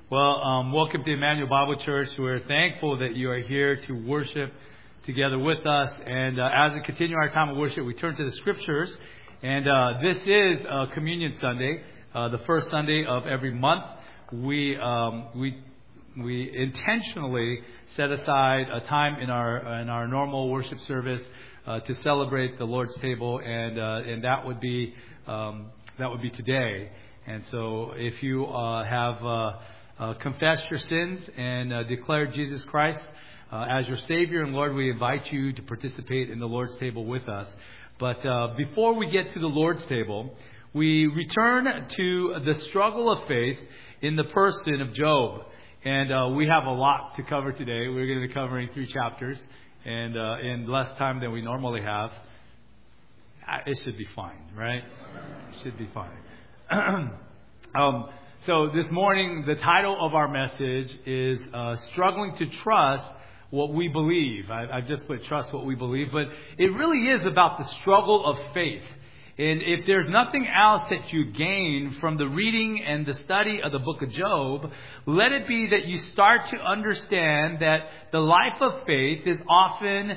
Welcome to Emmanuel Bible Church. We're thankful that you are here to worship together with us. And as we continue our time of worship, we turn to the Scriptures. And this is Communion Sunday, the first Sunday of every month. We intentionally set aside a time in our normal worship service to celebrate the Lord's table, and that would be today. And so, if you have confessed your sins and declared Jesus Christ as your Savior and Lord, we invite you to participate in the Lord's table with us. But before we get to the Lord's table, we return to the struggle of faith in the person of Job. And we have a lot to cover today. We're going to be covering 3 chapters and in less time than we normally have. It should be fine, right? It should be fine. So this morning, the title of our message is Struggling to Trust What We Believe. I've just put Trust What We Believe, but it really is about the struggle of faith. And if there's nothing else that you gain from the reading and the study of the book of Job, let it be that you start to understand that the life of faith is often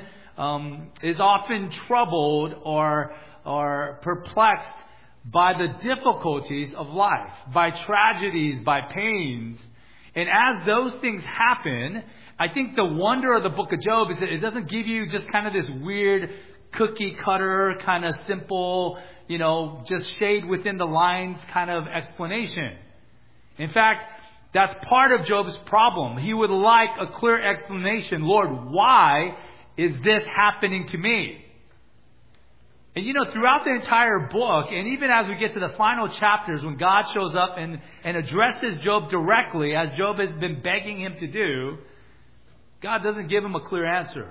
troubled or perplexed by the difficulties of life, by tragedies, by pains. And as those things happen, I think the wonder of the book of Job is that it doesn't give you just kind of this weird cookie cutter, kind of simple, just shade within the lines kind of explanation. In fact, that's part of Job's problem. He would like a clear explanation. Lord, why is this happening to me? And throughout the entire book, and even as we get to the final chapters, when God shows up and addresses Job directly, as Job has been begging him to do, God doesn't give him a clear answer.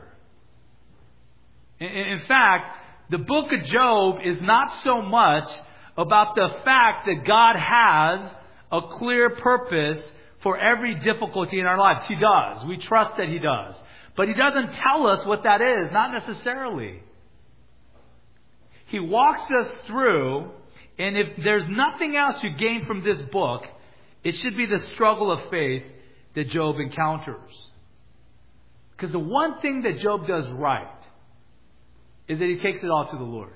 In fact, the book of Job is not so much about the fact that God has a clear purpose for every difficulty in our lives. He does. We trust that He does. But He doesn't tell us what that is, not necessarily. He walks us through, and if there's nothing else you gain from this book, it should be the struggle of faith that Job encounters. Because the one thing that Job does right is that he takes it all to the Lord.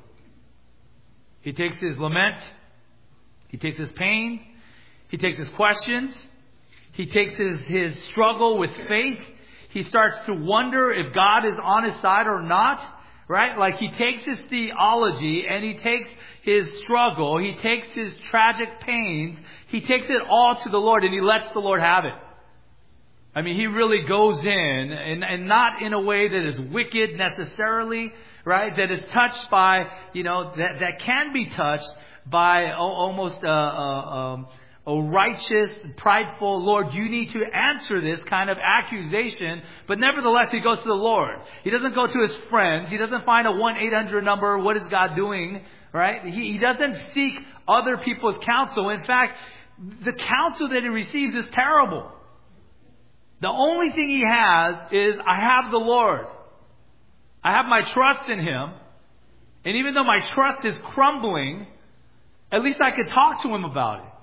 He takes his lament, he takes his pain, he takes his questions, he takes his struggle with faith. He starts to wonder if God is on his side or not. Right? Like he takes his theology and he takes his struggle, he takes his tragic pains, he takes it all to the Lord and he lets the Lord have it. I mean, he really goes in and not in a way that is wicked necessarily, right? That is touched by, that can be touched by almost a righteous, prideful, Lord, you need to answer this kind of accusation. But nevertheless, he goes to the Lord. He doesn't go to his friends. He doesn't find a 1-800 number. What is God doing? Right? He doesn't seek other people's counsel. In fact, the counsel that he receives is terrible. The only thing he has is, I have the Lord. I have my trust in Him. And even though my trust is crumbling, at least I could talk to Him about it.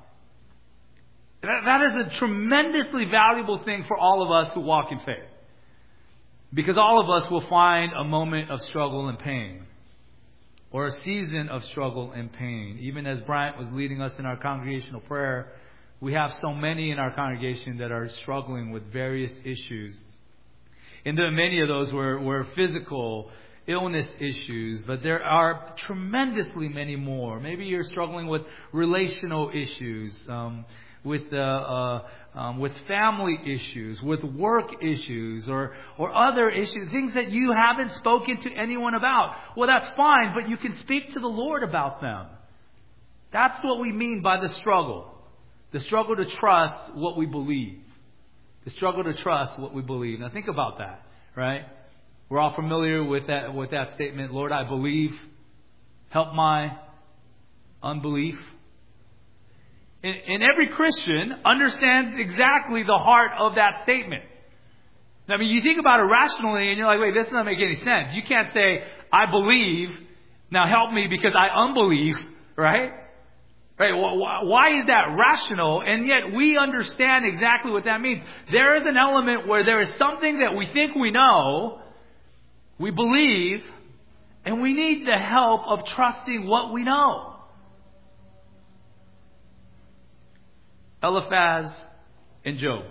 That is a tremendously valuable thing for all of us who walk in faith. Because all of us will find a moment of struggle and pain. Or a season of struggle and pain. Even as Bryant was leading us in our congregational prayer, we have so many in our congregation that are struggling with various issues. And then many of those were physical illness issues, but there are tremendously many more. Maybe you're struggling with relational issues, with family issues, with work issues, or other issues, things that you haven't spoken to anyone about. Well, that's fine, but you can speak to the Lord about them. That's what we mean by the struggle. The struggle to trust what we believe. The struggle to trust what we believe. Now think about that, right? We're all familiar with that statement, Lord, I believe, help my unbelief. And every Christian understands exactly the heart of that statement. I mean, you think about it rationally and you're like, wait, this doesn't make any sense. You can't say, I believe, now help me because I unbelieve, right? Right? Why is that rational? And yet we understand exactly what that means. There is an element where there is something that we think we know, we believe, and we need the help of trusting what we know. Eliphaz and Job.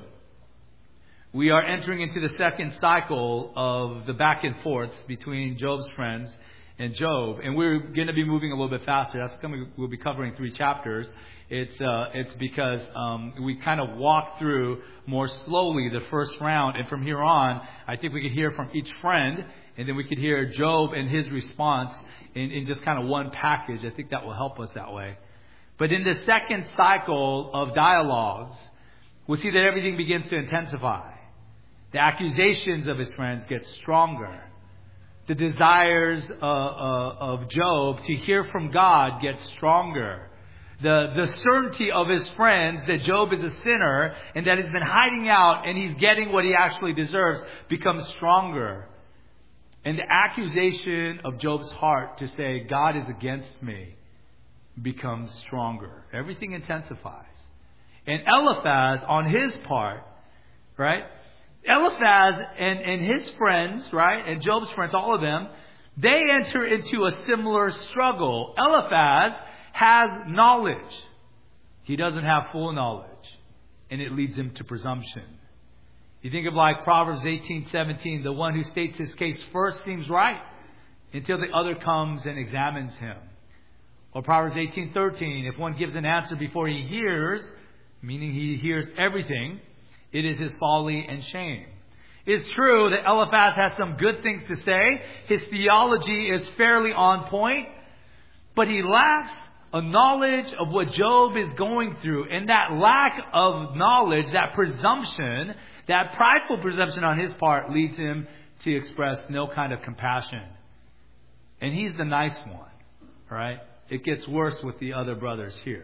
We are entering into the second cycle of the back and forths between Job's friends and Job, and we're going to be moving a little bit faster. We'll be covering 3 chapters. It's because we kind of walked through more slowly the first round, and from here on, I think we could hear from each friend, and then we could hear Job and his response in just kind of one package. I think that will help us that way. But in the second cycle of dialogues, we'll see that everything begins to intensify. The accusations of his friends get stronger. The desires of Job to hear from God get stronger. The certainty of his friends that Job is a sinner and that he's been hiding out and he's getting what he actually deserves becomes stronger. And the accusation of Job's heart to say, God is against me, becomes stronger. Everything intensifies. And Eliphaz, on his part, right? Eliphaz and his friends, right? And Job's friends, all of them, they enter into a similar struggle. Eliphaz has knowledge. He doesn't have full knowledge. And it leads him to presumption. You think of like Proverbs 18:17, the one who states his case first seems right until the other comes and examines him. Or Proverbs 18:13, if one gives an answer before he hears, meaning he hears everything, it is his folly and shame. It's true that Eliphaz has some good things to say. His theology is fairly on point, but he lacks a knowledge of what Job is going through. And that lack of knowledge, that presumption, that prideful presumption on his part leads him to express no kind of compassion. And he's the nice one, right? It gets worse with the other brothers here.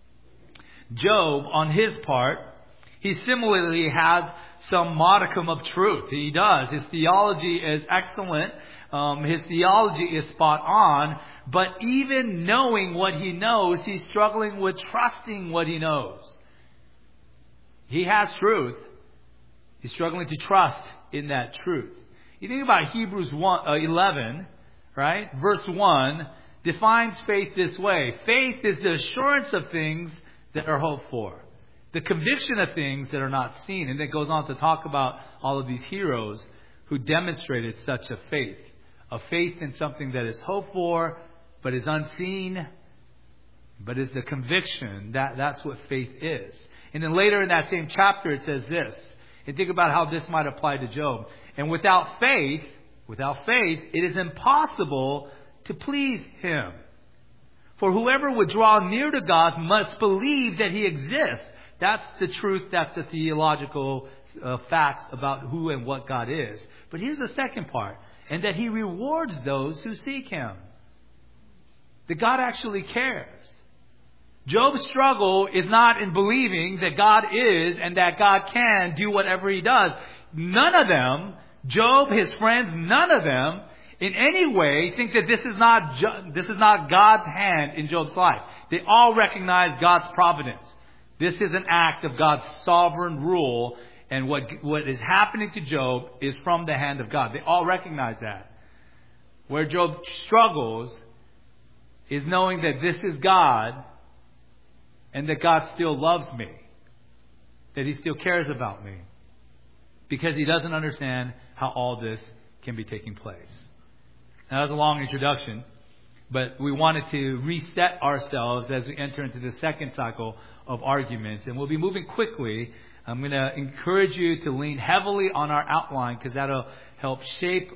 Job, on his part, he similarly has some modicum of truth. He does. His theology is excellent. His theology is spot on. But even knowing what he knows, he's struggling with trusting what he knows. He has truth. He's struggling to trust in that truth. You think about Hebrews 11, right? Verse 1 defines faith this way. Faith is the assurance of things that are hoped for. The conviction of things that are not seen. And it goes on to talk about all of these heroes who demonstrated such a faith. A faith in something that is hoped for, but is unseen, but is the conviction. That's what faith is. And then later in that same chapter it says this. And think about how this might apply to Job. And without faith, it is impossible to please Him. For whoever would draw near to God must believe that He exists. That's the truth. That's the theological facts about who and what God is. But here's the second part. And that He rewards those who seek Him. That God actually cares. Job's struggle is not in believing that God is and that God can do whatever He does. None of them, Job, his friends, none of them in any way think that this is not God's hand in Job's life. They all recognize God's providence. This is an act of God's sovereign rule, and what is happening to Job is from the hand of God. They all recognize that. Where Job struggles is knowing that this is God and that God still loves me, that He still cares about me, because he doesn't understand how all this can be taking place. Now, that was a long introduction, but we wanted to reset ourselves as we enter into the second cycle of arguments. And we'll be moving quickly. I'm going to encourage you to lean heavily on our outline, because that'll help shape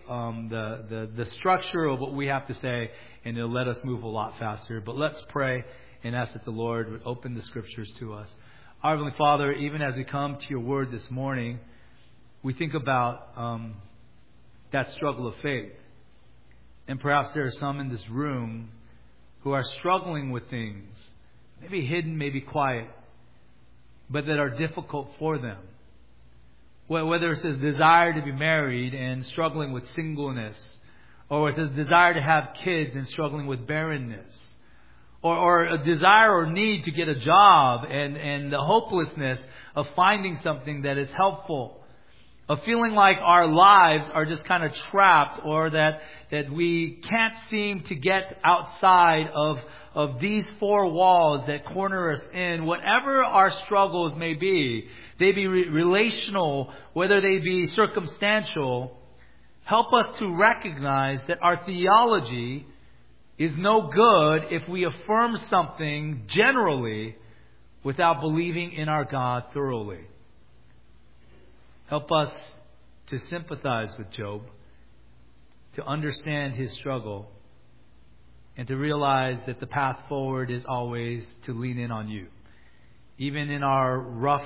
the structure of what we have to say, and it'll let us move a lot faster. But let's pray and ask that the Lord would open the Scriptures to us. Our Heavenly Father, even as we come to Your Word this morning, we think about that struggle of faith. And perhaps there are some in this room who are struggling with things, maybe hidden, maybe quiet, but that are difficult for them. Whether it's a desire to be married and struggling with singleness, or it's a desire to have kids and struggling with barrenness, or a desire or need to get a job, and the hopelessness of finding something that is helpful. Of feeling like our lives are just kind of trapped, or that we can't seem to get outside of these four walls that corner us in. Whatever our struggles may be, they be relational, whether they be circumstantial, help us to recognize that our theology is no good if we affirm something generally without believing in our God thoroughly. Help us to sympathize with Job, to understand his struggle, and to realize that the path forward is always to lean in on you. Even in our rough,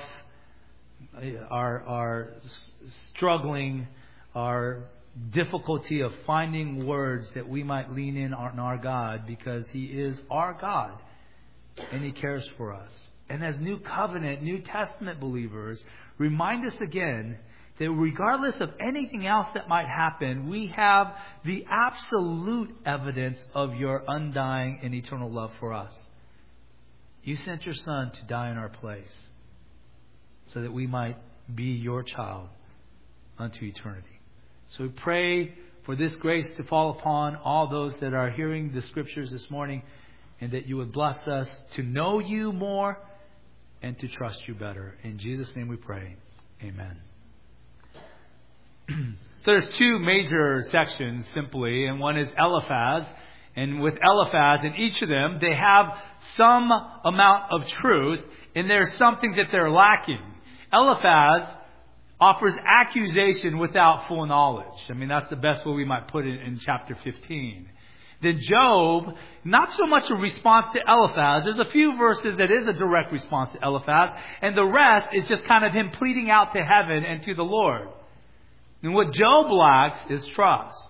our struggling, our difficulty of finding words that we might lean in on our God, because He is our God and He cares for us. And as New Covenant, New Testament believers, remind us again that regardless of anything else that might happen, we have the absolute evidence of your undying and eternal love for us. You sent your Son to die in our place so that we might be your child unto eternity. So we pray for this grace to fall upon all those that are hearing the Scriptures this morning, and that you would bless us to know you more and to trust you better. In Jesus' name we pray. Amen. So there's two major sections simply, and one is Eliphaz. And with Eliphaz, in each of them, they have some amount of truth, and there's something that they're lacking. Eliphaz offers accusation without full knowledge. I mean, that's the best way we might put it in chapter 15. Then Job, not so much a response to Eliphaz. There's a few verses that is a direct response to Eliphaz, and the rest is just kind of him pleading out to heaven and to the Lord. And what Job lacks is trust.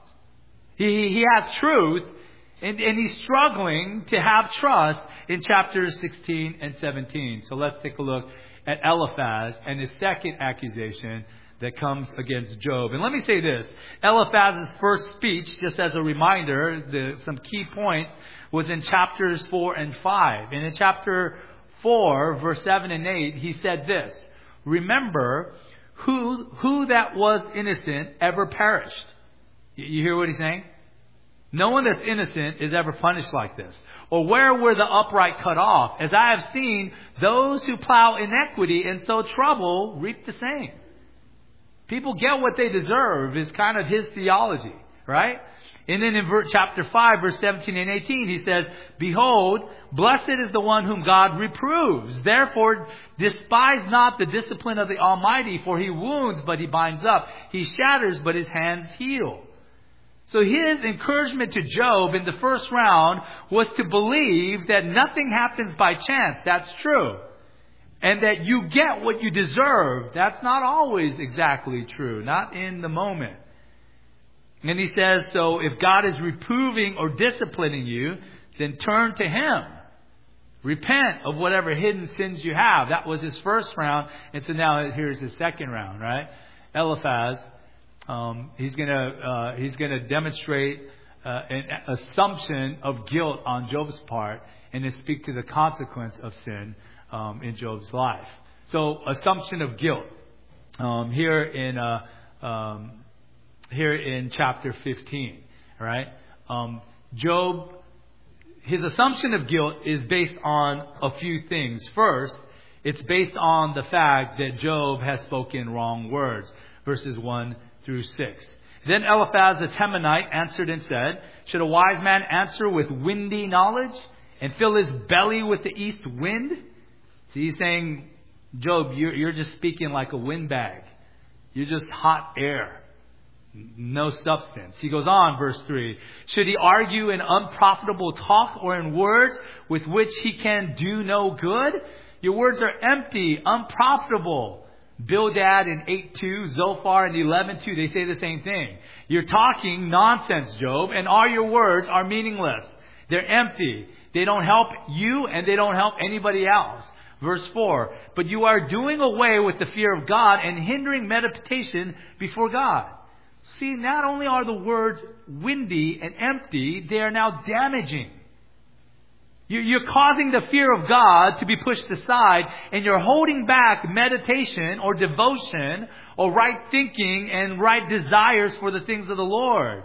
He has truth, and he's struggling to have trust in chapters 16 and 17. So let's take a look at Eliphaz and his second accusation that comes against Job. And let me say this. Eliphaz's first speech, just as a reminder, some key points, was in chapters 4 and 5. And in chapter 4, verse 7 and 8, he said this: "Remember who that was innocent ever perished." You hear what he's saying? No one that's innocent is ever punished like this. Or where were the upright cut off? As I have seen, those who plow iniquity and sow trouble reap the same. People get what they deserve is kind of his theology, right? And then in chapter 5, verse 17 and 18, he says, "Behold, blessed is the one whom God reproves. Therefore, despise not the discipline of the Almighty, for He wounds, but He binds up. He shatters, but His hands heal." So his encouragement to Job in the first round was to believe that nothing happens by chance. That's true. And that you get what you deserve. That's not always exactly true. Not in the moment. And he says, so if God is reproving or disciplining you, then turn to Him. Repent of whatever hidden sins you have. That was his first round. And so now here's his second round, right? Eliphaz, he's gonna demonstrate an assumption of guilt on Job's part, and to speak to the consequence of sin in Job's life. So, assumption of guilt here in chapter 15, right? Job, his assumption of guilt is based on a few things. First, it's based on the fact that Job has spoken wrong words, verses 1 through 6. Then Eliphaz the Temanite answered and said, "Should a wise man answer with windy knowledge and fill his belly with the east wind?" So he's saying, Job, you're just speaking like a windbag. You're just hot air. No substance. He goes on, verse 3. "Should he argue in unprofitable talk or in words with which he can do no good? Your words are empty, unprofitable." Bildad in 8:2, Zophar in 11:2, they say the same thing. You're talking nonsense, Job, and all your words are meaningless. They're empty. They don't help you and they don't help anybody else. Verse 4, "But you are doing away with the fear of God and hindering meditation before God." See, not only are the words windy and empty, they are now damaging. You're causing the fear of God to be pushed aside, and you're holding back meditation or devotion or right thinking and right desires for the things of the Lord.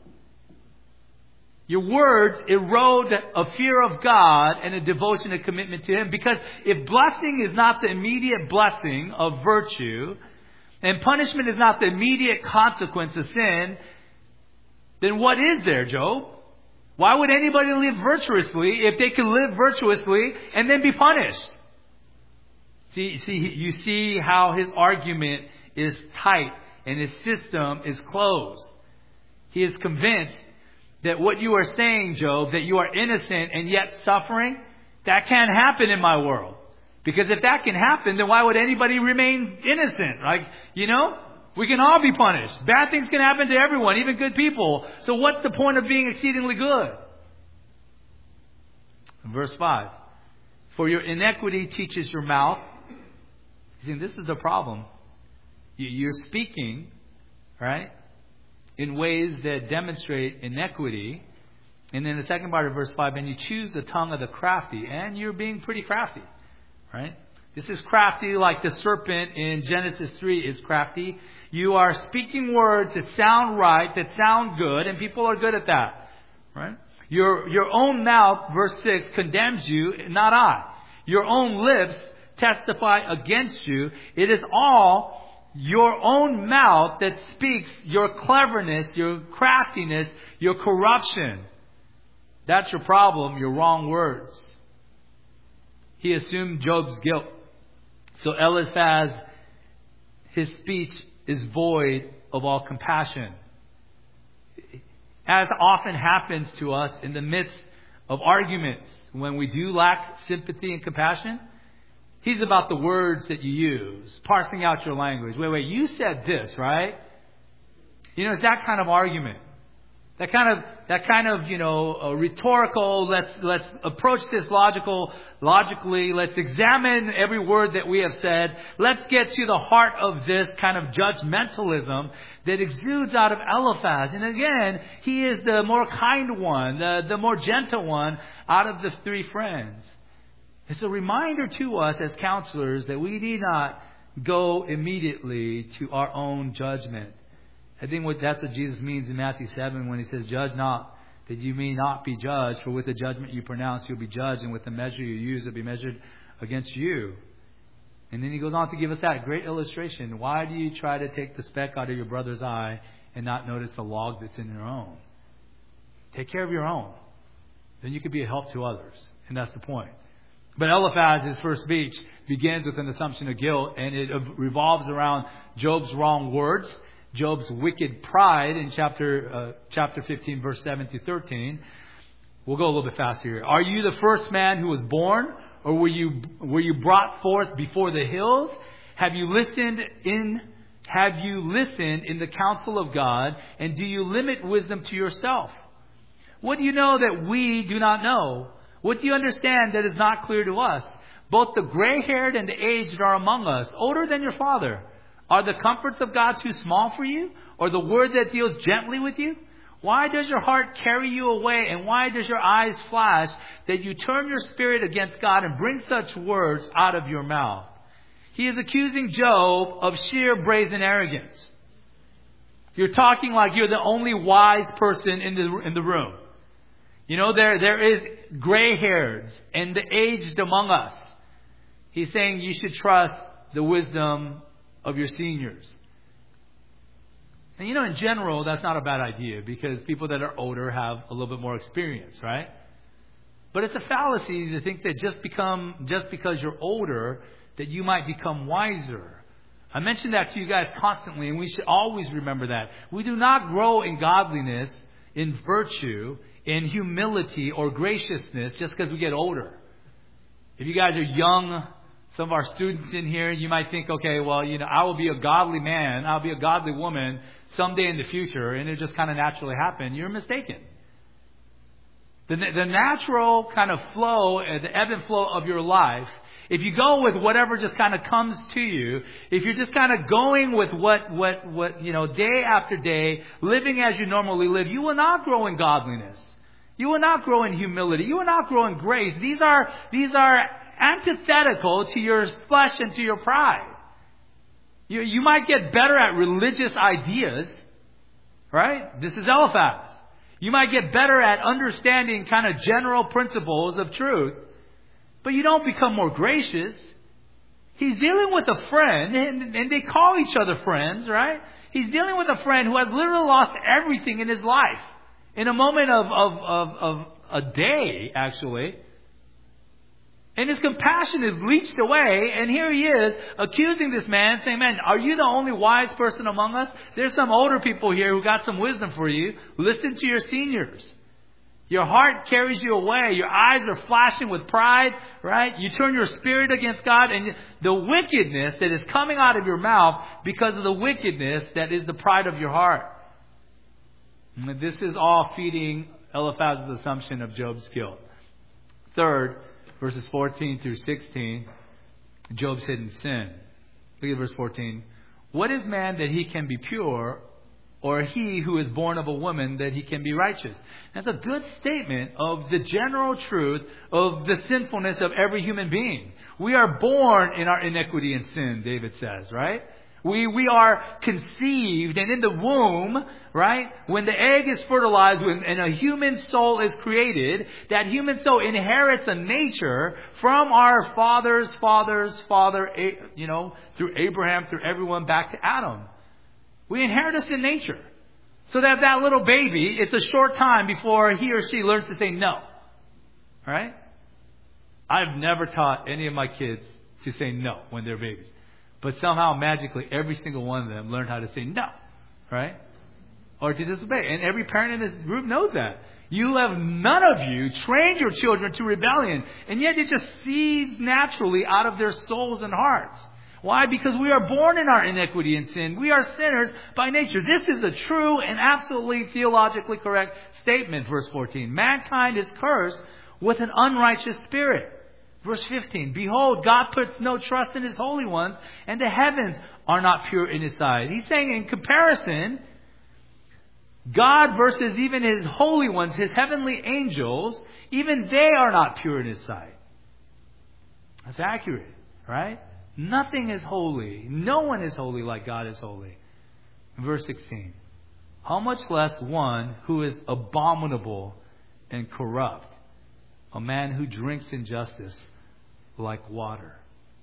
Your words erode a fear of God and a devotion and commitment to Him. Because if blessing is not the immediate blessing of virtue, and punishment is not the immediate consequence of sin, then what is there, Job? Why would anybody live virtuously if they can live virtuously and then be punished? You see how his argument is tight and his system is closed. He is convinced that what you are saying, Job, that you are innocent and yet suffering, that can't happen in my world. Because if that can happen, then why would anybody remain innocent? We can all be punished. Bad things can happen to everyone, even good people. So what's the point of being exceedingly good? Verse 5. For your iniquity teaches your mouth. You see, this is the problem. You're speaking, right, in ways that demonstrate inequity. And then the second part of verse 5, and you choose the tongue of the crafty. And you're being pretty crafty, right? This is crafty like the serpent in Genesis 3 is crafty. You are speaking words that sound right, that sound good, and people are good at that, right? Your own mouth, verse 6, condemns you, not I. Your own lips testify against you. It is all your own mouth that speaks your cleverness, your craftiness, your corruption. That's your problem, your wrong words. He assumed Job's guilt. So Eliphaz, his speech is void of all compassion. As often happens to us in the midst of arguments, when we do lack sympathy and compassion, he's about the words that you use, parsing out your language. Wait, you said this, right? It's that kind of argument. That kind of rhetorical, let's approach this logically, let's examine every word that we have said. Let's get to the heart of this kind of judgmentalism that exudes out of Eliphaz. And again, he is the more kind one, the more gentle one out of the three friends. It's a reminder to us as counselors that we need not go immediately to our own judgment. I think that's what Jesus means in Matthew 7 when He says, judge not, that you may not be judged. For with the judgment you pronounce, you'll be judged. And with the measure you use, it'll be measured against you. And then He goes on to give us that great illustration. Why do you try to take the speck out of your brother's eye and not notice the log that's in your own? Take care of your own. Then you can be a help to others. And that's the point. But Eliphaz's first speech begins with an assumption of guilt. And it revolves around Job's wrong words. Job's wicked pride in chapter 15, verse 7 to 13. We'll go a little bit faster here. Are you the first man who was born, or were you brought forth before the hills? Have you listened in the counsel of God, and do you limit wisdom to yourself? What do you know that we do not know? What do you understand that is not clear to us? Both the gray-haired and the aged are among us, older than your father. Are the comforts of God too small for you? Or the word that deals gently with you? Why does your heart carry you away? And why does your eyes flash that you turn your spirit against God and bring such words out of your mouth? He is accusing Job of sheer brazen arrogance. You're talking like you're the only wise person in the room. There is gray-hairs and the aged among us. He's saying you should trust the wisdom of your seniors. And in general, that's not a bad idea because people that are older have a little bit more experience, right? But it's a fallacy to think that just because you're older, that you might become wiser. I mention that to you guys constantly, and we should always remember that. We do not grow in godliness, in virtue, in humility or graciousness just because we get older. If you guys are young, some of our students in here, you might think, okay, well, I will be a godly man, I'll be a godly woman someday in the future, and it just kind of naturally happen. You're mistaken. The natural kind of flow, the ebb and flow of your life, if you go with whatever just kind of comes to you, if you're just kind of going with what day after day, living as you normally live, you will not grow in godliness. You will not grow in humility. You will not grow in grace. These are antithetical to your flesh and to your pride. You might get better at religious ideas, right? This is Eliphaz. You might get better at understanding kind of general principles of truth, but you don't become more gracious. He's dealing with a friend, and they call each other friends, right? He's dealing with a friend who has literally lost everything in his life. In a moment of a day, actually. And his compassion is leached away, and here he is accusing this man, saying, man, are you the only wise person among us? There's some older people here who got some wisdom for you. Listen to your seniors. Your heart carries you away. Your eyes are flashing with pride, right? You turn your spirit against God, and the wickedness that is coming out of your mouth because of the wickedness that is the pride of your heart. And this is all feeding Eliphaz's assumption of Job's guilt. Third, verses 14 through 16, Job's hidden sin. Look at verse 14. What is man that he can be pure, or he who is born of a woman that he can be righteous? That's a good statement of the general truth of the sinfulness of every human being. We are born in our iniquity and sin, David says, right? We are conceived, and in the womb, right, when the egg is fertilized and a human soul is created, that human soul inherits a nature from our father's father, through Abraham, through everyone back to Adam. We inherit a sin nature. So that little baby, it's a short time before he or she learns to say no. Right? I've never taught any of my kids to say no when they're babies. But somehow, magically, every single one of them learned how to say no. Right? Or to disobey. And every parent in this group knows that. None of you trained your children to rebellion. And yet it just seeds naturally out of their souls and hearts. Why? Because we are born in our iniquity and sin. We are sinners by nature. This is a true and absolutely theologically correct statement, verse 14. Mankind is cursed with an unrighteous spirit. Verse 15, behold, God puts no trust in His holy ones, and the heavens are not pure in His sight. He's saying in comparison, God versus even His holy ones, His heavenly angels, even they are not pure in His sight. That's accurate, right? Nothing is holy. No one is holy like God is holy. Verse 16, how much less one who is abominable and corrupt, a man who drinks injustice like water.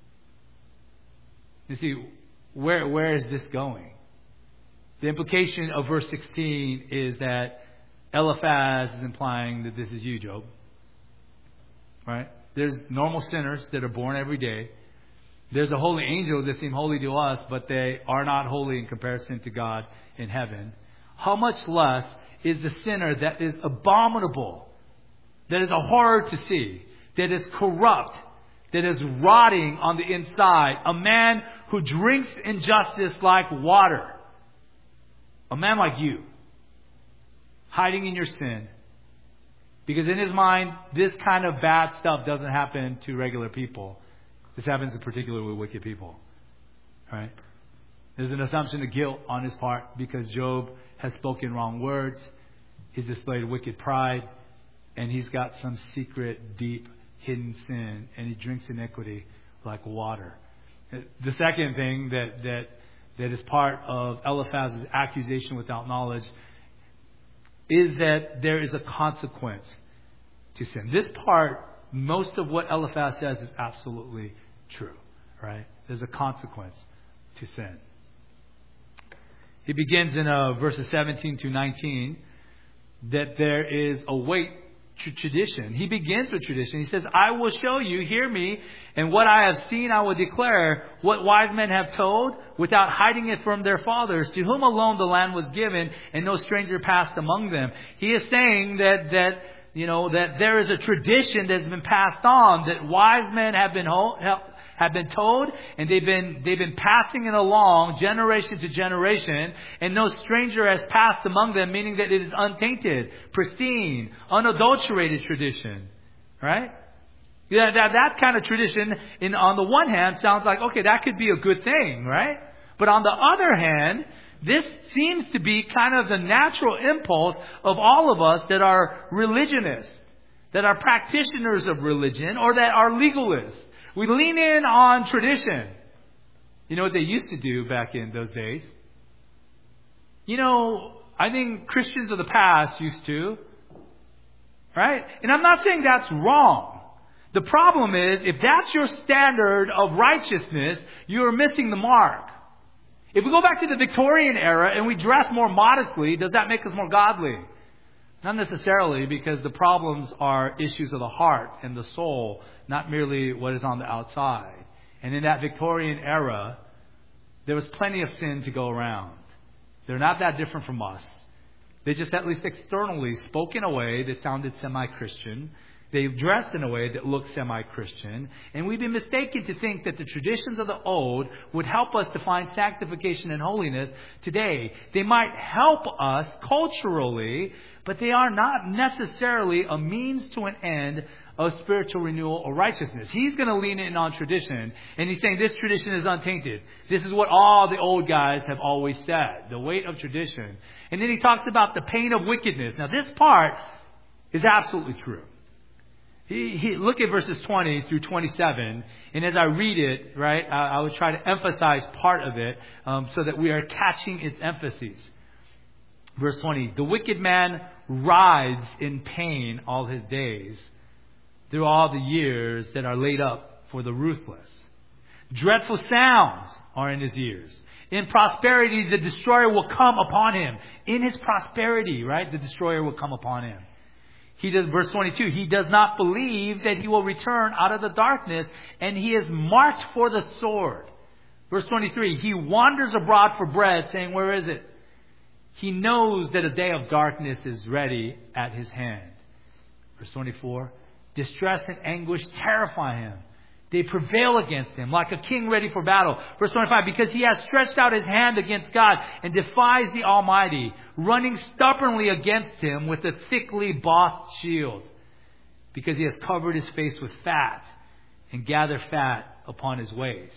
You see, where is this going? The implication of verse 16 is that Eliphaz is implying that this is you, Job. Right? There's normal sinners that are born every day. There's the holy angels that seem holy to us, but they are not holy in comparison to God in heaven. How much less is the sinner that is abominable, that is a horror to see, that is corrupt, that is rotting on the inside, a man who drinks injustice like water. A man like you, hiding in your sin. Because in his mind, this kind of bad stuff doesn't happen to regular people. This happens particularly with wicked people. Right? There's an assumption of guilt on his part because Job has spoken wrong words. He's displayed wicked pride. And he's got some secret, deep, hidden sin. And he drinks iniquity like water. The second thing that is part of Eliphaz's accusation without knowledge is that there is a consequence to sin. This part, most of what Eliphaz says is absolutely true. Right? There's a consequence to sin. He begins in verses 17 to 19 that there is a weight to tradition. He begins with tradition. He says, I will show you, hear me, and what I have seen I will declare, what wise men have told, without hiding it from their fathers, to whom alone the land was given, and no stranger passed among them. He is saying that there is a tradition that's been passed on, that wise men have been told, and they've been passing it along generation to generation, and no stranger has passed among them, meaning that it is untainted, pristine, unadulterated tradition. Right? Yeah, that kind of tradition, on the one hand, sounds like, okay, that could be a good thing, right? But on the other hand, This seems to be kind of the natural impulse of all of us that are religionists, that are practitioners of religion, or that are legalists. We lean in on tradition. You know what they used to do back in those days? I think Christians of the past used to. Right? And I'm not saying that's wrong. The problem is, if that's your standard of righteousness, you're missing the mark. If we go back to the Victorian era and we dress more modestly, does that make us more godly? Not necessarily, because the problems are issues of the heart and the soul, not merely what is on the outside. And in that Victorian era, there was plenty of sin to go around. They're not that different from us. They just, at least externally, spoke in a way that sounded semi-Christian. They dressed in a way that looked semi-Christian. And we've been mistaken to think that the traditions of the old would help us to find sanctification and holiness today. They might help us culturally, but they are not necessarily a means to an end of spiritual renewal or righteousness. He's going to lean in on tradition, and he's saying this tradition is untainted. This is what all the old guys have always said, the weight of tradition. And then he talks about the pain of wickedness. Now this part is absolutely true. Look at verses 20 through 27, and as I read it, right, I would try to emphasize part of it so that we are catching its emphases. Verse 20, the wicked man rides in pain all his days, through all the years that are laid up for the ruthless. Dreadful sounds are in his ears. In prosperity, the destroyer will come upon him. In his prosperity, right, the destroyer will come upon him. Verse 22, he does not believe that he will return out of the darkness, and he is marked for the sword. Verse 23, he wanders abroad for bread, saying, where is it? He knows that a day of darkness is ready at his hand. Verse 24, distress and anguish terrify him. They prevail against him like a king ready for battle. Verse 25, because he has stretched out his hand against God and defies the Almighty, running stubbornly against him with a thickly bossed shield. Because he has covered his face with fat and gathered fat upon his waist.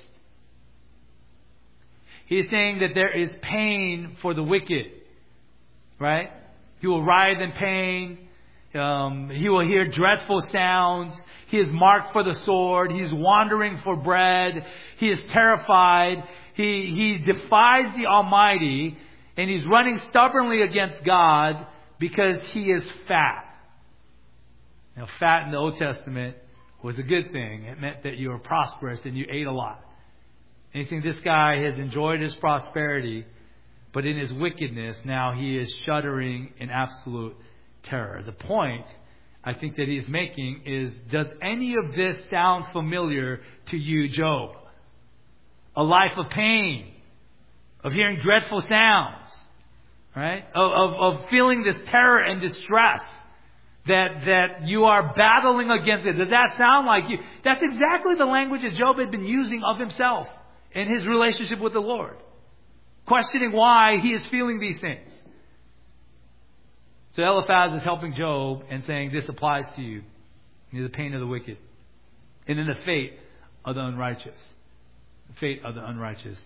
He is saying that there is pain for the wicked. Right? He will writhe in pain. He will hear dreadful sounds. He is marked for the sword. He is wandering for bread. He is terrified. He defies the Almighty, and he's running stubbornly against God because he is fat. Now, fat in the Old Testament was a good thing. It meant that you were prosperous and you ate a lot. And you think this guy has enjoyed his prosperity, but in his wickedness, now he is shuddering in absolute terror. The point I think that he's making is, does any of this sound familiar to you, Job? A life of pain, of hearing dreadful sounds, right? Of feeling this terror and distress that you are battling against it. Does that sound like you? That's exactly the language that Job had been using of himself in his relationship with the Lord, questioning why he is feeling these things. So Eliphaz is helping Job and saying this applies to you. The pain of the wicked. And then the fate of the unrighteous. The fate of the unrighteous.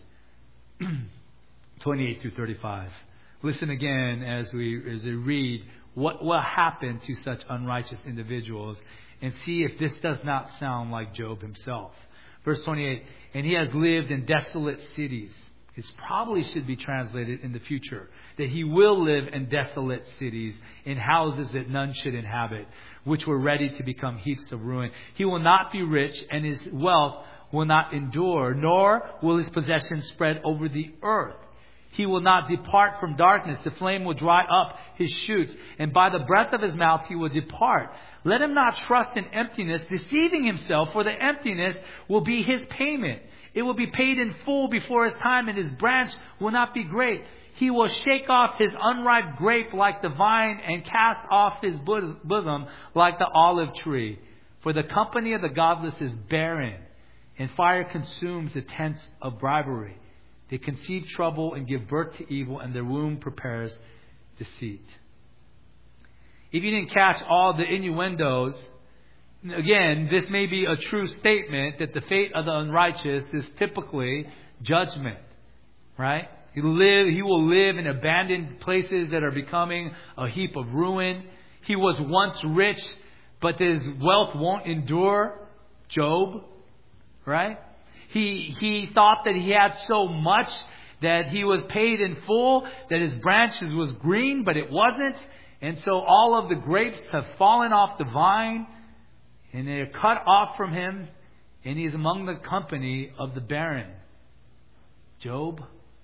28 through 35. Listen again as we read what will happen to such unrighteous individuals, and see if this does not sound like Job himself. Verse 28, and he has lived in desolate cities. It probably should be translated in the future, that he will live in desolate cities, in houses that none should inhabit, which were ready to become heaps of ruin. He will not be rich, and his wealth will not endure, nor will his possessions spread over the earth. He will not depart from darkness. The flame will dry up his shoots, and by the breath of his mouth he will depart. Let him not trust in emptiness, deceiving himself, for the emptiness will be his payment. It will be paid in full before his time, and his branch will not be great. He will shake off his unripe grape like the vine, and cast off his bosom like the olive tree. For the company of the godless is barren, and fire consumes the tents of bribery. They conceive trouble and give birth to evil, and their womb prepares deceit. If you didn't catch all the innuendos, again, this may be a true statement that the fate of the unrighteous is typically judgment, right? He will live in abandoned places that are becoming a heap of ruin. He was once rich, but his wealth won't endure. Job, right? He thought that he had so much that he was paid in full, that his branches was green, but it wasn't. And so all of the grapes have fallen off the vine, and they are cut off from him, and he is among the company of the barren. Job.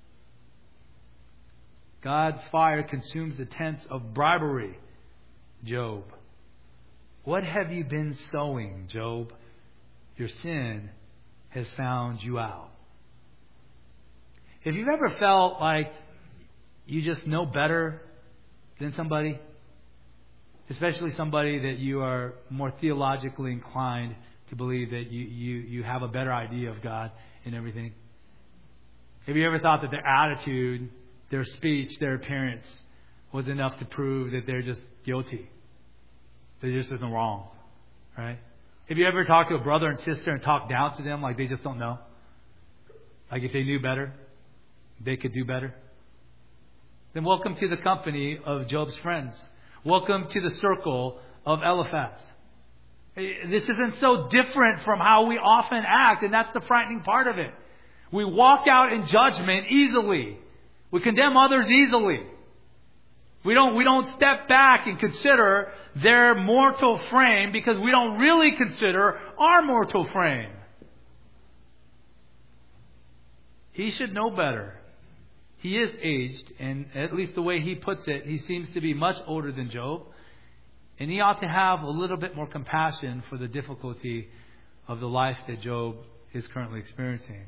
God's fire consumes the tents of bribery. Job. What have you been sowing, Job? Your sin has found you out. Have you ever felt like you just know better than somebody? Especially somebody that you are more theologically inclined to believe that you have a better idea of God and everything. Have you ever thought that their attitude, their speech, their appearance was enough to prove that they're just guilty? That there just isn't wrong, right? Have you ever talked to a brother and sister and talked down to them like they just don't know? Like if they knew better, they could do better? Then welcome to the company of Job's friends. Welcome to the circle of Eliphaz. This isn't so different from how we often act, and that's the frightening part of it. We walk out in judgment easily. We condemn others easily. We don't step back and consider their mortal frame because we don't really consider our mortal frame. He should know better. He is aged, and at least the way he puts it, he seems to be much older than Job. And he ought to have a little bit more compassion for the difficulty of the life that Job is currently experiencing.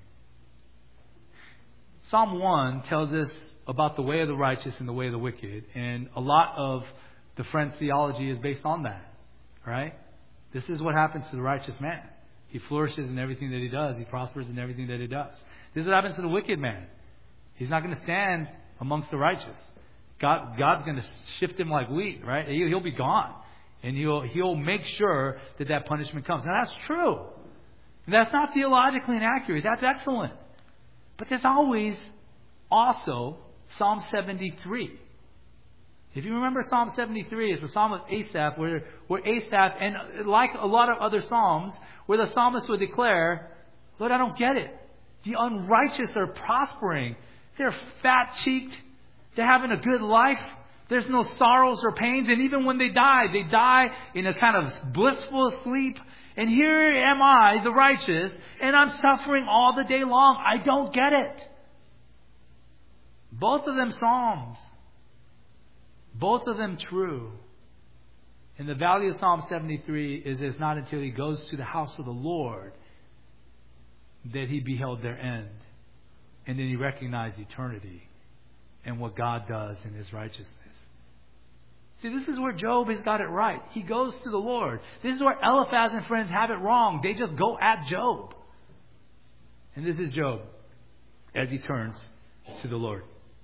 Psalm 1 tells us about the way of the righteous and the way of the wicked. And a lot of the Friends' theology is based on that. Right? This is what happens to the righteous man. He flourishes in everything that he does. He prospers in everything that he does. This is what happens to the wicked man. He's not going to stand amongst the righteous. God's going to shift him like wheat, right? He'll be gone. And he'll make sure that punishment comes. Now that's true. And that's not theologically inaccurate. That's excellent. But there's always also Psalm 73. If you remember Psalm 73, it's a psalm of Asaph, where Asaph, and like a lot of other psalms, where the psalmist would declare, Lord, I don't get it. The unrighteous are prospering. They're fat-cheeked. They're having a good life. There's no sorrows or pains. And even when they die in a kind of blissful sleep. And here am I, the righteous, and I'm suffering all the day long. I don't get it. Both of them psalms. Both of them true. And the value of Psalm 73 is it's not until he goes to the house of the Lord that he beheld their end. And then he recognized eternity and what God does in his righteousness. See, this is where Job has got it right. He goes to the Lord. This is where Eliphaz and friends have it wrong. They just go at Job. And this is Job as he turns to the Lord.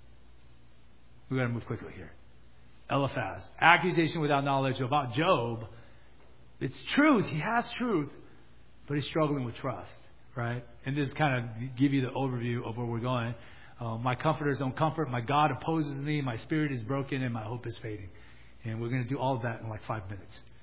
We've got to move quickly here. Eliphaz, accusation without knowledge about Job. It's truth. He has truth. But he's struggling with trust. Right? And this kind of give you the overview of where we're going. My comforters don't comfort. My God opposes me. My spirit is broken and my hope is fading. And we're going to do all of that in like 5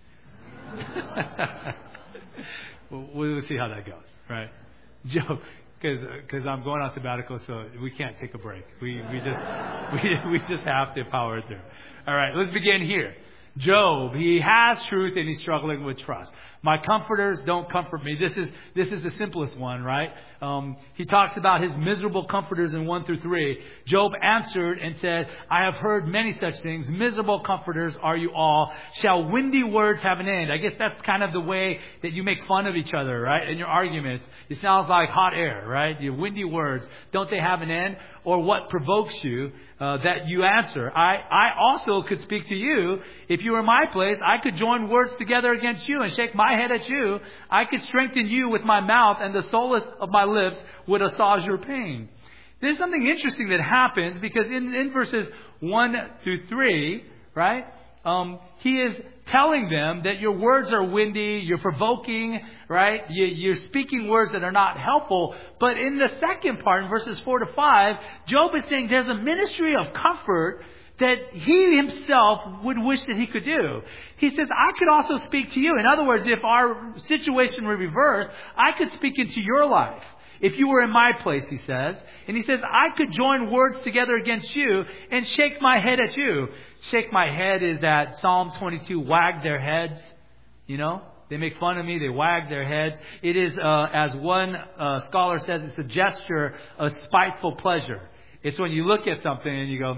minutes. We'll see how that goes, right? Joe, because I'm going on sabbatical, so we can't take a break. We just have to power through. All right, let's begin here. Job, he has truth and he's struggling with trust. My comforters don't comfort me. This is the simplest one, right? He talks about his miserable comforters in 1 through 3. Job answered and said, I have heard many such things. Miserable comforters are you all. Shall windy words have an end? I guess that's kind of the way that you make fun of each other, right? In your arguments. It sounds like hot air, right? Your windy words. Don't they have an end? Or what provokes you that you answer? I also could speak to you. If you were in my place, I could join words together against you and shake my head at you. I could strengthen you with my mouth, and the solace of my lips would assuage your pain. There's something interesting that happens because in verses 1 through 3, right? he is telling them that your words are windy, you're provoking, right? You're speaking words that are not helpful. But in the second part, in verses 4 to 5, Job is saying there's a ministry of comfort that he himself would wish that he could do. He says, I could also speak to you. In other words, if our situation were reversed, I could speak into your life. If you were in my place, he says. And he says, I could join words together against you and shake my head at you. Shake my head is that Psalm 22, wag their heads. You know, they make fun of me. They wag their heads. It is, as one scholar says, it's a gesture of spiteful pleasure. It's when you look at something and you go,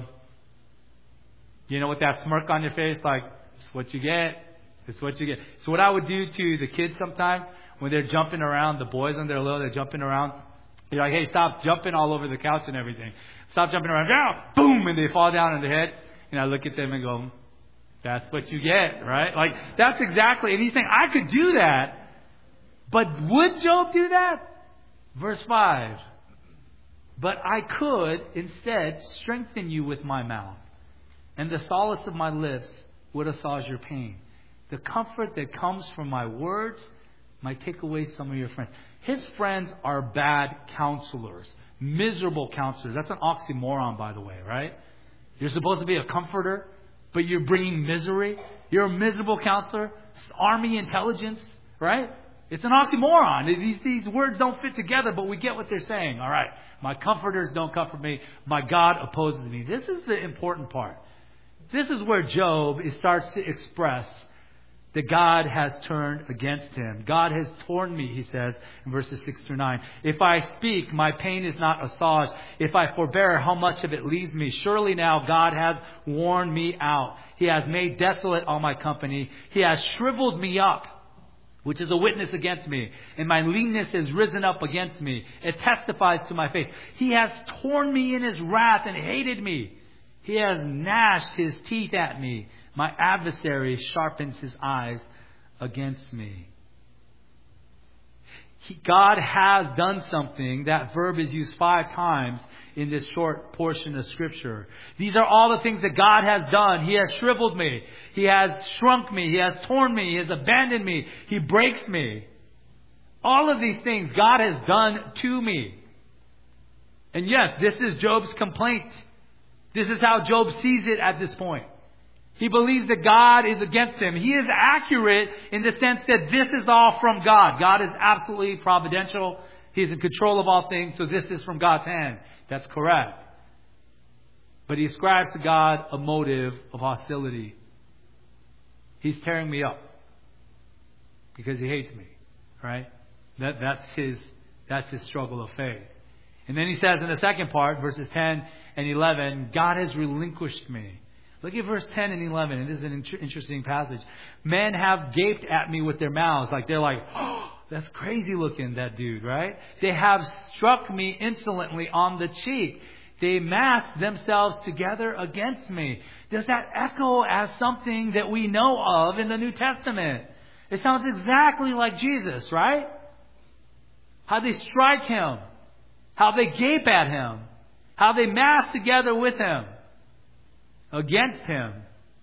you know, with that smirk on your face, like, it's what you get. It's what you get. So what I would do to the kids sometimes, when they're jumping around, the boys when they're little, they're jumping around. You're like, hey, stop jumping all over the couch and everything. Stop jumping around. Now, boom, and they fall down on their head. And I look at them and go, that's what you get, right? Like, that's exactly. And he's saying, I could do that. But would Job do that? Verse 5. But I could instead strengthen you with my mouth, and the solace of my lips would assuage your pain. The comfort that comes from my words might take away some of your friends. His friends are bad counselors, miserable counselors. That's an oxymoron, by the way, right? You're supposed to be a comforter, but you're bringing misery. You're a miserable counselor. It's army intelligence, right? It's an oxymoron. These words don't fit together, but we get what they're saying. All right, my comforters don't comfort me. My God opposes me. This is the important part. This is where Job starts to express that God has turned against him. God has torn me, he says in verses 6 through 9. If I speak, my pain is not assuaged. If I forbear, how much of it leaves me? Surely now God has worn me out. He has made desolate all my company. He has shriveled me up, which is a witness against me. And my leanness has risen up against me. It testifies to my face. He has torn me in his wrath and hated me. He has gnashed his teeth at me. My adversary sharpens his eyes against me. God has done something. That verb is used 5 times in this short portion of Scripture. These are all the things that God has done. He has shriveled me. He has shrunk me. He has torn me. He has abandoned me. He breaks me. All of these things God has done to me. And yes, this is Job's complaint. This is how Job sees it at this point. He believes that God is against him. He is accurate in the sense that this is all from God. God is absolutely providential. He's in control of all things. So this is from God's hand. That's correct. But he ascribes to God a motive of hostility. He's tearing me up because he hates me. Right? That's his struggle of faith. And then he says in the second part, verses 10 and 11, God has relinquished me. Look at verse 10 and 11. And this is an interesting passage. Men have gaped at me with their mouths. Like they're like, oh, that's crazy looking, that dude, right? They have struck me insolently on the cheek. They massed themselves together against me. Does that echo as something that we know of in the New Testament? It sounds exactly like Jesus, right? How they strike him. How they gape at him. How they mass together with him. Against him.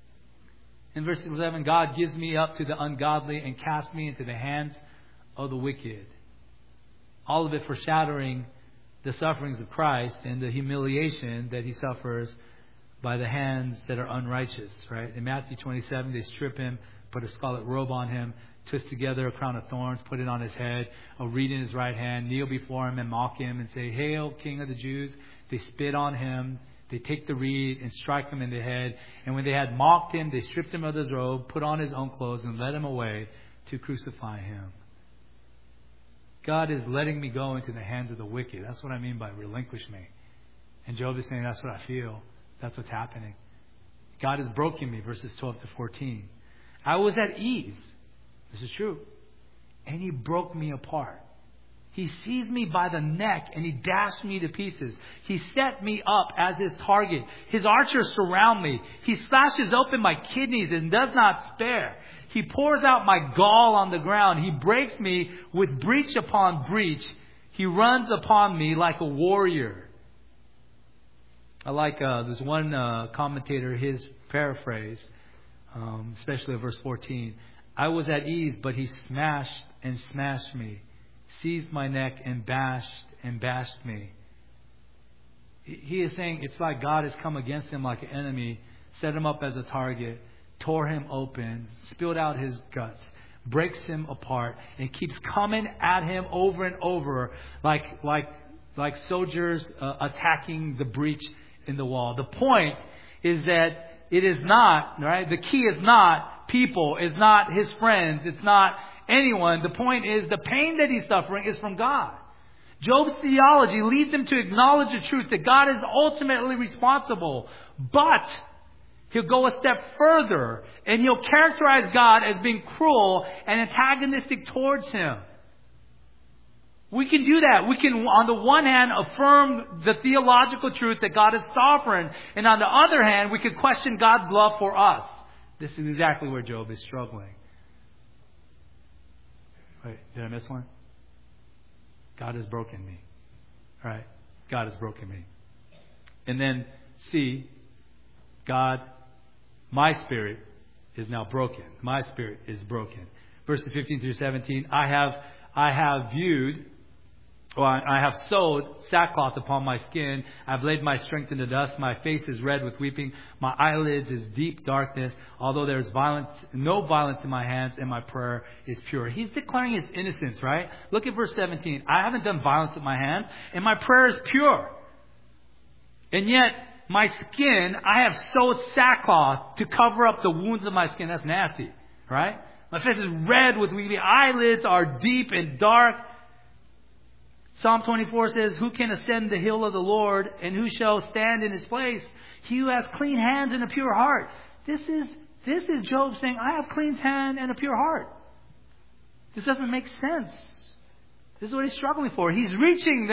In verse 11, God gives me up to the ungodly and casts me into the hands of the wicked. All of it foreshadowing the sufferings of Christ and the humiliation that he suffers by the hands that are unrighteous. Right? In Matthew 27, they strip him, put a scarlet robe on him, twist together a crown of thorns, put it on his head, a reed in his right hand, kneel before him and mock him and say, "Hail, King of the Jews." They spit on him. They take the reed and strike him in the head. And when they had mocked him, they stripped him of his robe, put on his own clothes, and led him away to crucify him. God is letting me go into the hands of the wicked. That's what I mean by relinquish me. And Job is saying, that's what I feel. That's what's happening. God has broken me, verses 12 to 14. I was at ease. This is true. And he broke me apart. He seized me by the neck and he dashed me to pieces. He set me up as his target. His archers surround me. He slashes open my kidneys and does not spare. He pours out my gall on the ground. He breaks me with breach upon breach. He runs upon me like a warrior. I like there's one commentator, his paraphrase. especially verse 14. I was at ease, but he smashed me, seized my neck and bashed me. He is saying it's like God has come against him like an enemy, set him up as a target, tore him open, spilled out his guts, breaks him apart, and keeps coming at him over and over like soldiers attacking the breach in the wall. The point is that it is not, right? The key is not people, it's not his friends, it's not anyone. The point is the pain that he's suffering is from God. Job's theology leads him to acknowledge the truth that God is ultimately responsible. But he'll go a step further and he'll characterize God as being cruel and antagonistic towards him. We can do that. We can, on the one hand, affirm the theological truth that God is sovereign. And on the other hand, we can question God's love for us. This is exactly where Job is struggling. Wait, did I miss one? God has broken me. All right. God has broken me. And then C, God, my spirit is now broken. My spirit is broken. Verses 15 through 17, I have sewed sackcloth upon my skin. I've laid my strength in the dust. My face is red with weeping. My eyelids is deep darkness. Although there is no violence in my hands, and my prayer is pure. He's declaring his innocence, right? Look at verse 17. I haven't done violence with my hands, and my prayer is pure. And yet, my skin, I have sewed sackcloth to cover up the wounds of my skin. That's nasty, right? My face is red with weeping. Eyelids are deep and dark. Psalm 24 says, who can ascend the hill of the Lord, and who shall stand in his place? He who has clean hands and a pure heart. This is Job saying, I have clean hands and a pure heart. This doesn't make sense. This is what he's struggling for. He's reaching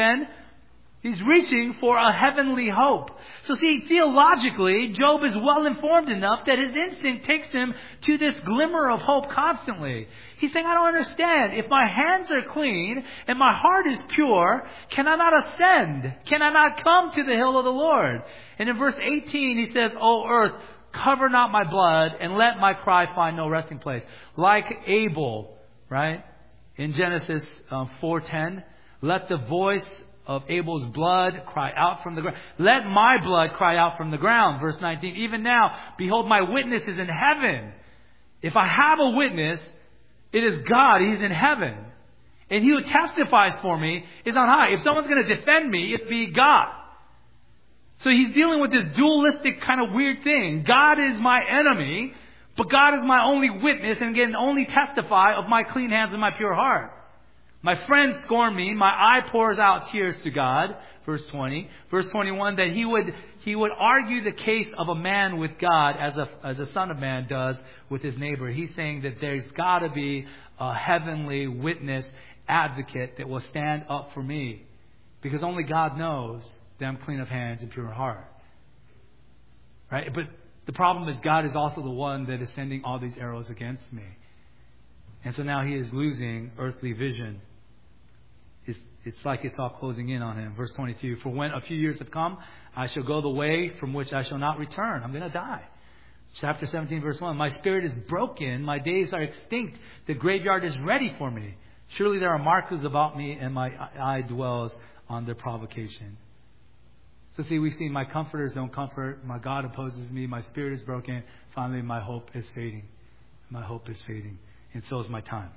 for a heavenly hope. So see, theologically, Job is well informed enough that his instinct takes him to this glimmer of hope constantly. He's saying, I don't understand. If my hands are clean and my heart is pure, can I not ascend? Can I not come to the hill of the Lord? And in verse 18, he says, O earth, cover not my blood and let my cry find no resting place. Like Abel, right? In Genesis 4:10, let the voice of Abel's blood cry out from the ground. Let my blood cry out from the ground. Verse 19, even now, behold, my witness is in heaven. If I have a witness, it is God. He's in heaven. And he who testifies for me is on high. If someone's going to defend me, it'd be God. So he's dealing with this dualistic kind of weird thing. God is my enemy, but God is my only witness and can only testify of my clean hands and my pure heart. My friends scorn me. My eye pours out tears to God. Verse 20. Verse 21, that he would argue the case of a man with God as a son of man does with his neighbor. He's saying that there's got to be a heavenly witness advocate that will stand up for me. Because only God knows that I'm clean of hands and pure heart. Right? But the problem is God is also the one that is sending all these arrows against me. And so now he is losing earthly vision. It's like it's all closing in on him. Verse 22, for when a few years have come, I shall go the way from which I shall not return. I'm going to die. Chapter 17, verse 1, my spirit is broken. My days are extinct. The graveyard is ready for me. Surely there are markers about me, and my eye dwells on their provocation. So see, we see my comforters don't comfort. My God opposes me. My spirit is broken. Finally, my hope is fading. My hope is fading. And so is my time.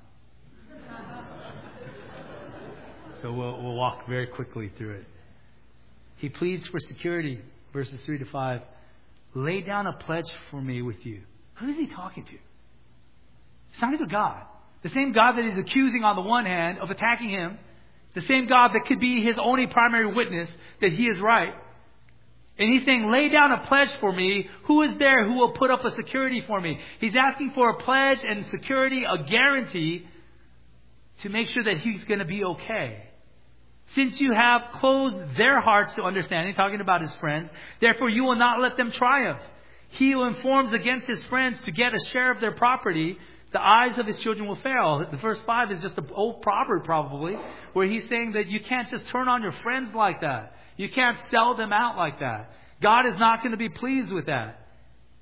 So we'll walk very quickly through it. He pleads for security, verses 3 to 5. Lay down a pledge for me with you. Who is he talking to? He's talking to God. The same God that he's accusing on the one hand of attacking him. The same God that could be his only primary witness that he is right. And he's saying, lay down a pledge for me. Who is there who will put up a security for me? He's asking for a pledge and security, a guarantee to make sure that he's going to be okay. Since you have closed their hearts to understanding, talking about his friends, therefore you will not let them triumph. He who informs against his friends to get a share of their property, the eyes of his children will fail. The verse 5 is just an old proverb probably, where he's saying that you can't just turn on your friends like that. You can't sell them out like that. God is not going to be pleased with that.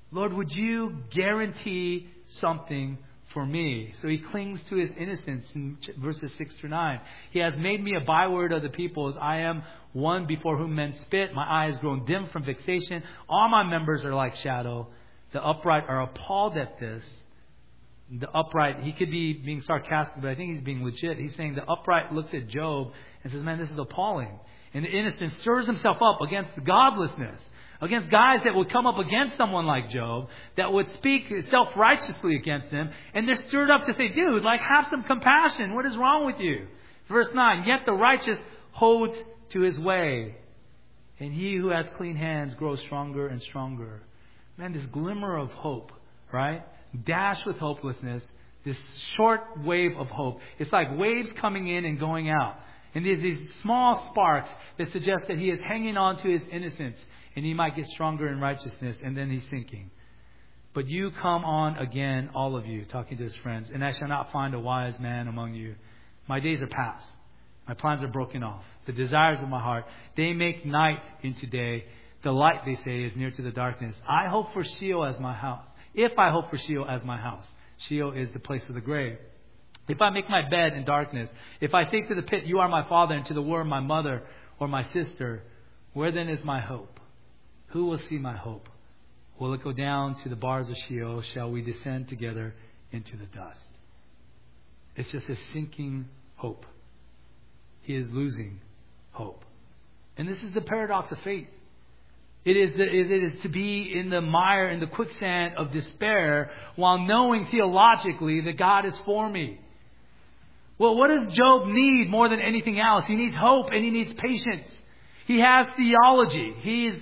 Lord, would you guarantee something for me? So he clings to his innocence in verses 6 through 9. He has made me a byword of the peoples. I am one before whom men spit. My eye has grown dim from vexation. All my members are like shadow. The upright are appalled at this. The upright, he could be being sarcastic, but I think he's being legit. He's saying the upright looks at Job and says, man, this is appalling. And the innocent stirs himself up against the godlessness, against guys that would come up against someone like Job, that would speak self-righteously against him. And they're stirred up to say, dude, like, have some compassion. What is wrong with you? Verse 9, yet the righteous holds to his way, and he who has clean hands grows stronger and stronger. Man, this glimmer of hope, right? Dashed with hopelessness, this short wave of hope. It's like waves coming in and going out. And there's these small sparks that suggest that he is hanging on to his innocence and he might get stronger in righteousness, and then he's sinking. But you come on again, all of you, talking to his friends, and I shall not find a wise man among you. My days are past. My plans are broken off. The desires of my heart, they make night into day. The light, they say, is near to the darkness. I hope for Sheol as my house. If I hope for Sheol as my house. Sheol is the place of the grave. If I make my bed in darkness, if I say to the pit, you are my father, and to the worm, my mother or my sister, where then is my hope? Who will see my hope? Will it go down to the bars of Sheol? Shall we descend together into the dust? It's just a sinking hope. He is losing hope. And this is the paradox of faith. It is to be in the mire, in the quicksand of despair, while knowing theologically that God is for me. Well, what does Job need more than anything else? He needs hope and he needs patience. He has theology. His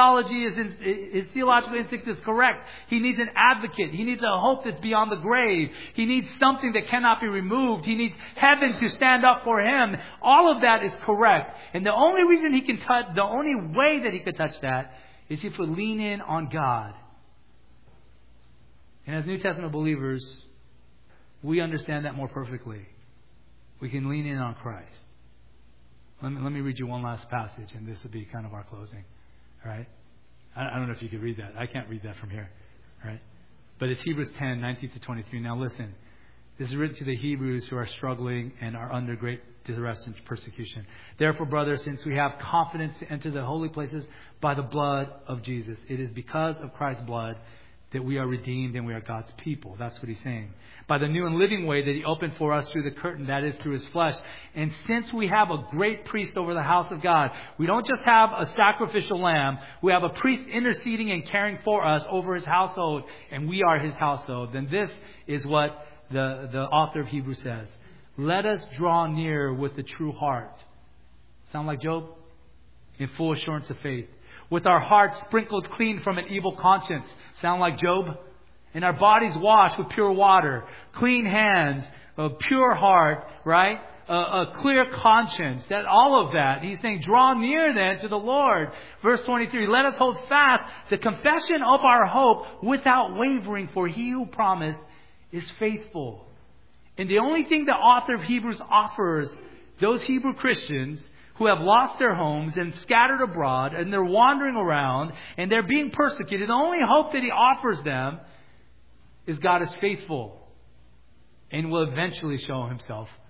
theological instinct is correct. He needs an advocate. He needs a hope that's beyond the grave. He needs something that cannot be removed. He needs heaven to stand up for him. All of that is correct. And the only reason he can touch, the only way that he could touch that is if we lean in on God. And as New Testament believers, we understand that more perfectly. We can lean in on Christ. Let me read you one last passage, and this will be kind of our closing. All right? I don't know if you could read that. I can't read that from here. All right? But it's Hebrews 10, 19 to 23. Now listen. This is written to the Hebrews who are struggling and are under great duress and persecution. Therefore, brothers, since we have confidence to enter the holy places by the blood of Jesus, it is because of Christ's blood that we are redeemed and we are God's people. That's what he's saying. By the new and living way that he opened for us through the curtain, that is through his flesh. And since we have a great priest over the house of God, we don't just have a sacrificial lamb. We have a priest interceding and caring for us over his household, and we are his household. Then this is what the author of Hebrews says. Let us draw near with the true heart. Sound like Job? In full assurance of faith. With our hearts sprinkled clean from an evil conscience. Sound like Job? And our bodies washed with pure water. Clean hands, a pure heart, right? A clear conscience. That all of that. He's saying, draw near then to the Lord. Verse 23, let us hold fast the confession of our hope without wavering, for he who promised is faithful. And the only thing the author of Hebrews offers those Hebrew Christians who have lost their homes and scattered abroad, and they're wandering around, and they're being persecuted, the only hope that he offers them is God is faithful and will eventually show himself